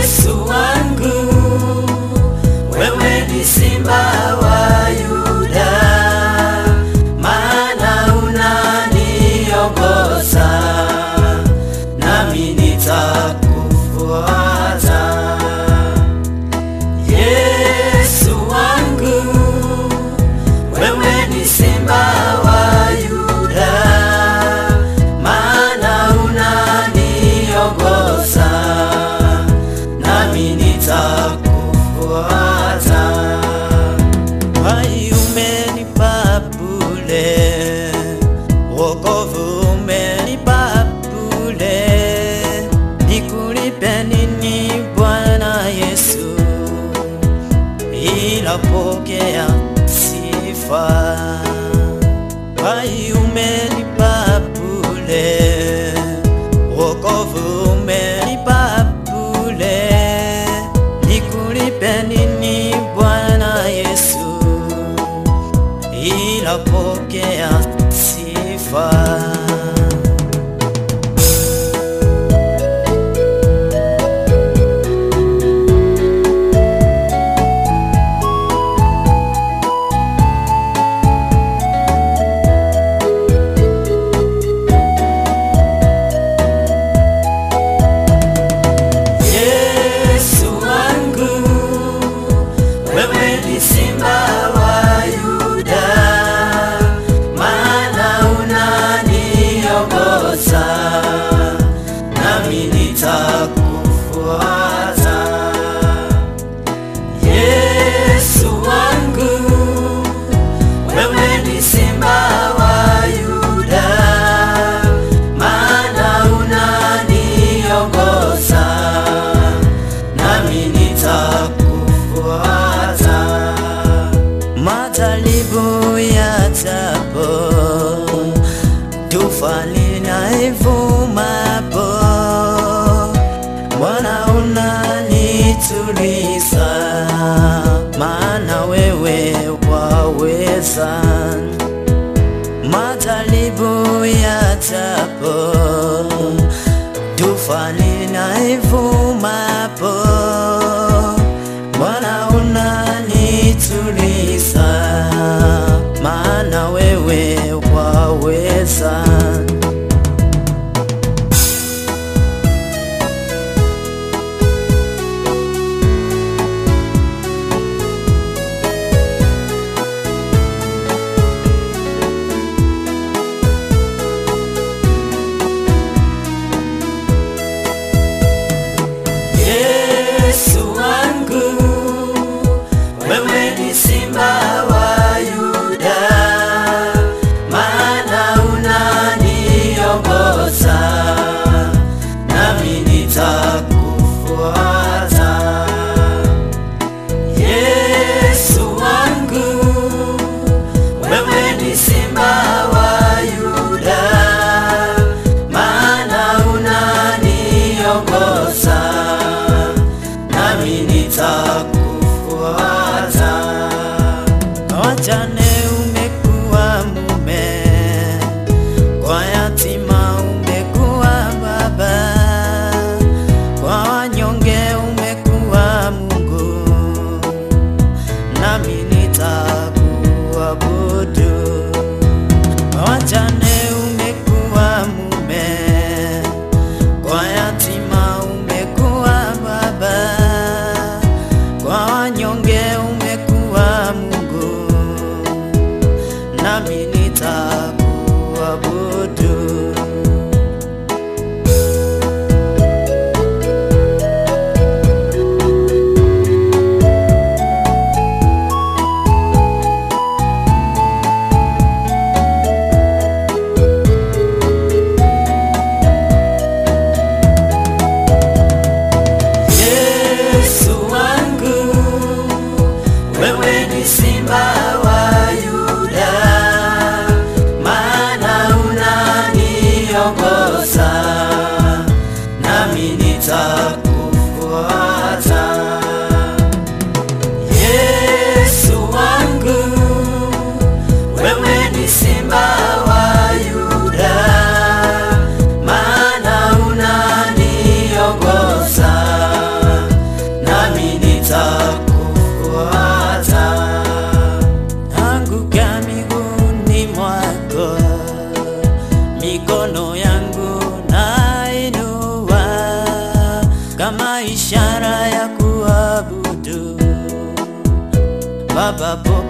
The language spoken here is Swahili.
Yesu wangu, wewe ni simba wa Yuda, maana unaniongoza, nami nitakufuata. Yesu wangu, wewe ni simba wa Yuda, maana unaniongoza, nami nitakufuata. Hai umenipa bure, wokovu umenipa bure, nikulipe nini Bwana Yesu, ila pokea sifa. Hai umenipa bure, wokovu umenipa bure, nikulipe nini Bwana Yesu, ila pokea sifa. Wewe ni simba wa Yuda, maana unaniongoza, nami nitakufuata. Yesu wangu, wewe ni simba wa Yuda, maana unaniongoza, nami nitakufuata. Majaribu yajapo, tufani na ivumapo, Bwana unanituliza, maana wewe waweza. Majaribu yajapo, tufani na ivumapo, Bwana unanituliza, maana wewe waweza. Yeah. Baba